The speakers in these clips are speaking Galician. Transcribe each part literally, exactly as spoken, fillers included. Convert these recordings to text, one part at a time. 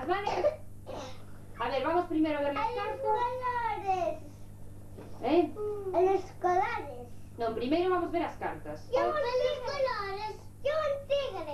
cartas, ¿vale? A ver, vamos primero a ver las cartas. Escolares. ¿Eh? En escolares. No, primero vamos a ver las cartas. Yo un escolares. Yo un tigre.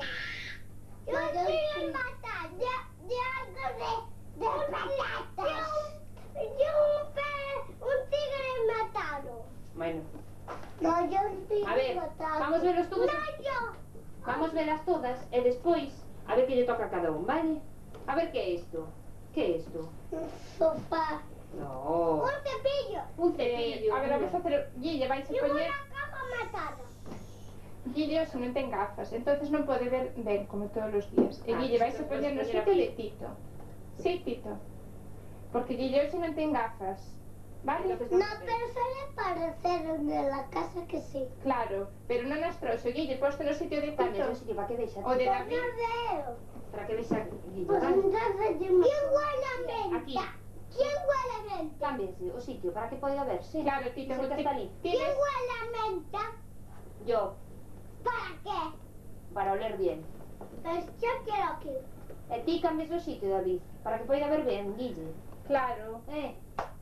Yo un tigre matar. De, de algo de, de paletas. Yo, yo un, pe, un tigre matado. Bueno. No, yo un tigre A ver, matado. vamos a verlos todos. No, yo. Vamos a verlas todas e despois a ver que lle toca a cada un, vale? A ver que é isto. Que é isto? Un sofá. No. Un cepillo. Un cepillo. A ver, vamos a hacer... Guille, vais a Y poñer... una caja matada. Guille hoxe non ten gafas, entonces non pode ver ben como todos os días. E Ah, Guille vais a pues poñer no poñer sitio aquí. de Tito. Sí, Tito. Porque Guille hoxe non ten gafas. Vale? Entonces, No, pero suele parecer en la casa que sí. Claro, pero non as trouxo. Guille, poste no sitio de Tamén, Tito. no sitio, para que deixa? O de Pues David. no veo. Para que deixa Guillo, Pues vale? entonces yo... ¿Quién huele a menta? Aquí. ¿Quién huele a menta? Cámbiense o sitio para que poida verse. Claro, Tito, Senta ti- está ali. ¿Quién tienes... huele a menta? Yo, ¿Para qué? para oler bien. Pues yo quiero aquí. E ti cambies o sitio, David, para que poida ver ben, Guille. Claro. Eh,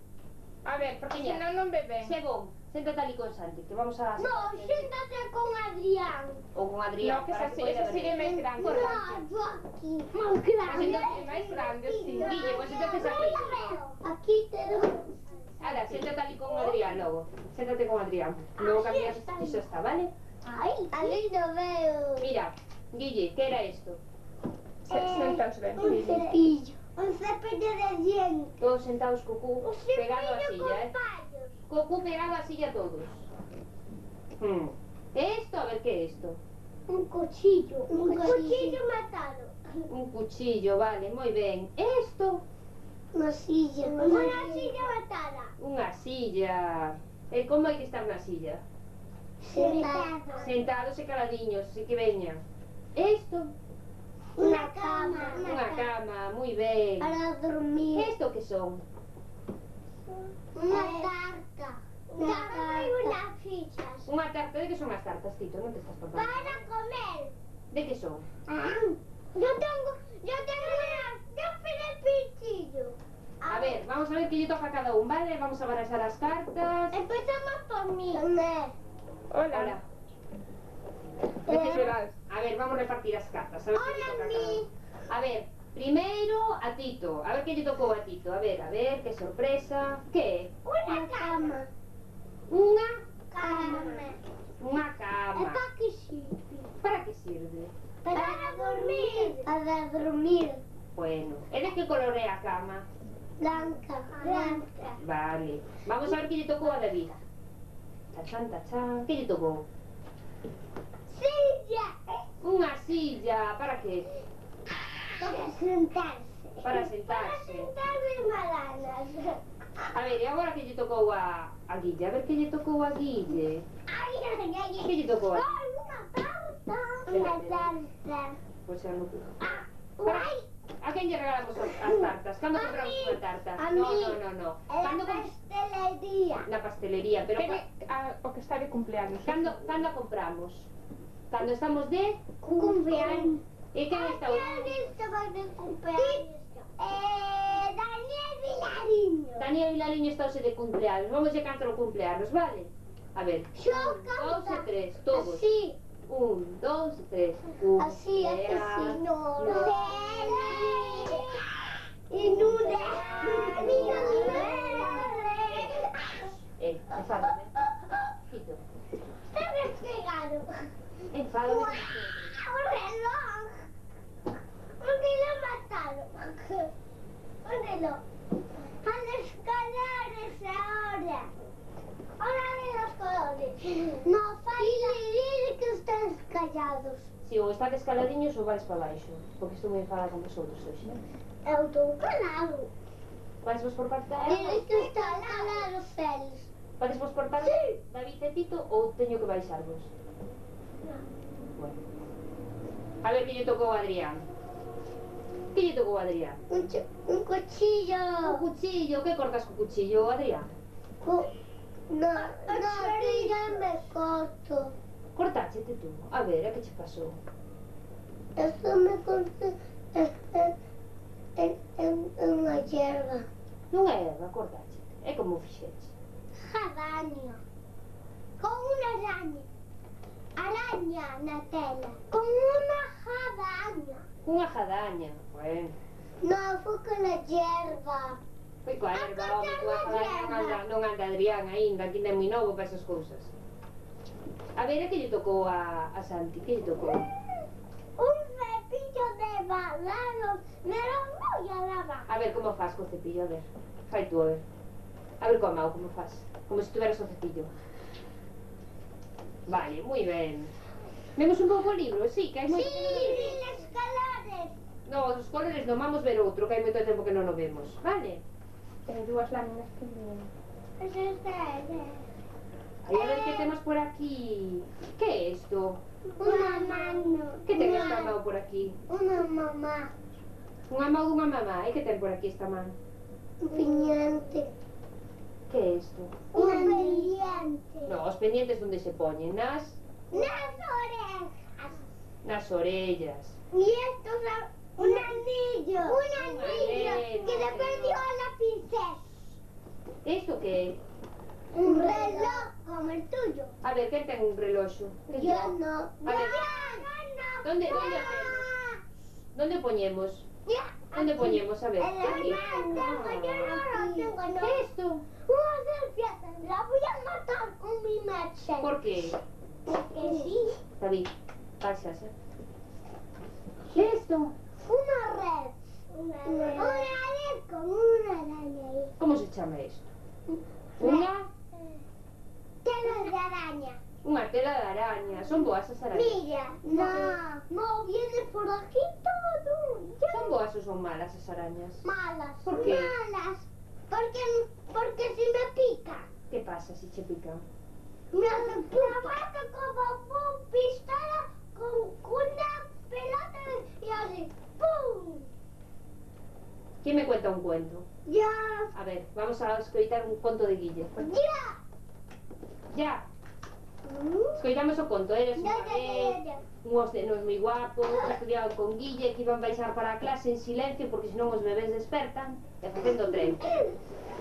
A ver, porque Mira. senón non ve ben. xe bon, séntate ali con Santi, que vamos a... No, siéntate con Adrián. Ou con Adrián, No, que para ese, que poida ese ver sigue ben. máis grande. No, yo aquí. Más Pues grande. entonces máis grande, sí. Guille, pues entonces aquí. No la veo. Aquí te doy. Ahora, séntate ali con Adrián, logo. Séntate con Adrián. Logo cambias está iso está, vale? Ay, ahí lo veo. Mira, Guille, que era isto? Se, sentaos ben, Un Guille. cepillo. Un cepillo de dientes. Todos sentados co cu Un pegado a cepillo silla, con eh? palos. Co cu pegado a silla todos. Hmm. Esto, a ver, que é isto? Un cuchillo. Un cuchillo matado. Un cuchillo, vale, moi ben. Esto, Una silla. Una silla matada. unha silla. E como hai que estar na silla? Sentado. Sentados e caladiños, así que veñan. Esto, Una cama. unha cama, moi ben. Para dormir. Esto que son? Una tarta. Una tarta y unas fichas. Unha tarta, de que son as tartas, Tito? Non te estás portando. Para comer. De que son? Yo tengo, yo tengo una, yo pedí pichillo. A ver, vamos a ver que lle toca a cada un, vale? Vamos a baraxar as cartas. Empezamos por mí. Hola. Hola. De que serás? A ver, vamos a repartir as cartas. A ver que lle Hola, toca a mi. cada un. A ver, primeiro a Tito. A ver que lle tocou a Tito. A ver, a ver, que sorpresa. Que é? Una cama. Unha, Cama. unha cama. ¿Para qué sirve? Para que sirve? Para dormir. Para dormir. Bueno, e de que color é a cama? Blanca. Blanca. Vale. Vamos a ver que lle tocou a David. Tachán, tachán. Que lle tocou? Silla. Unha silla. Para que? Para sentarse. Para sentarse. Para sentarse malanas. A ver, e agora que lle tocou a, a Guille? A ver que lle tocou a Guille. Ay, ay, ay. Que lle tocou a... Ay, una tarta. Una tarta. Pois xa non... Ah, Para... ay. A quen lle regalamos as as tartas? Cando A compramos mí. unha tarta? A no, mí. no, no, no. En Cando la com- pastelería. Na pastelería, pero... Pero ca- a, o que está de cumpleaños. Cando, cando a compramos? Cando estamos de... Cumpleaños. E quen está o... ¿Quién estaba de cumpleaños? Eh, Daniel Vilariño. Daniel Vilariño está hoxe de cumpleaños. Vamos a cantar o cumpleaños, vale? A ver. Yo Un, dos e canta. tres, todos. Así. Un, dos e tres. Así, así, Cumpleaños. no. Y no Eh, enfádame. Quito. Está despegado. Enfádame. Un reloj. Un reloj matado. Un reloj. A los colores ahora. Ahora de los colores. No, falta. Dile que ustedes callados. Si ou estades caladiños ou vais para baixo. Porque estou moi enfadada con vosotros hoxe. Eu estou calado. Vais vos por parte da Dile que están calados eles. Vais vos por parte Sí. David e Tito ou teño que baixarvos? Bueno. A ver que lle tocou a Adrián. Que lle tocou a Adrián? Un, ch- un cuchillo. O cuchillo. Que cortas co cuchillo, Adrián? Cu- No, no, dígame corto. Cortáchete tú. A ver, a que che pasou? Eso me corté. Eh, eh, eh, yerba. Non é erva, cortache. É como fixeche. Jadaña. Con unha araña. Araña na tela. Con unha jadaña. Unha jadaña. Bueno. No, foi con a yerba. Foi coa erva, home, coa jadaña non anda, non anda Adrián aínda, que ainda é moi novo para esas cousas. A ver, a que lle tocou a, a Santi? Que lle tocou? Un cepillo de balados. Me lo voy a lavar. A ver, como faz co cepillo, a ver. Fai tú, a ver. A ver coa mau, como faz. Como se tuveras o cepillo. Vale, moi ben. Vemos un pouco o libro, sí, que hai moito Sí, que non o vemos. los colores. No, os colores non, vamos ver outro, que hai moito tempo que non o vemos. Vale? Ten dúas láminas que ven. Eso está bien. Aí a ver que temos por aquí. Que é isto? Una mano. Que ten Una- esta mão por aquí? Una mamá. Unha mão dunha mamá. E que ten por aquí esta man? Un piñante. Que é isto? Un pendiente. No, os pendientes onde se poñen? Nas, Las orejas. nas orellas. Y esto es un anillo. Un anillo anillo, que le sí. perdió a la princesa. Isto que é? Un reloj como el tuyo. A ver, quen ten un reloxo? Quen Yo ten? no. A ver. Yo no. ¿Dónde- Yo dónde no. Onde poñemos? Ya, Onde aquí. poñemos? A ver. En la Aquí. mano. Yo no lo tengo, no. Que é isto? Una serpiente. La voy a matar con mi machete. Por que? Porque sí. David, baixas, eh? Que é isto? Una red. Una red. Una red con una araña ahí. Como se chama isto? Unha, Tela de araña. unha tela de araña. Son boas as arañas? Mira, no, no, viene por aquí todo. Ya. Son boas ou son malas as arañas? Malas. ¿Por qué? Malas. Porque, porque si me pica, Que pasa se che pican? me hace puta como un pistola con una pelota y así. ¡Pum! ¿Quién me cuenta un cuento? Ya. A ver, vamos a escoitar un conto de Guille. Ya. Ya, escoitamos o conto. Eres Ya, unha ya, vez ya, ya. unhos nenos moi guapos que estudiaban con Guille, que iban baixar para a clase en silencio porque senón os bebés despertan e facendo tren.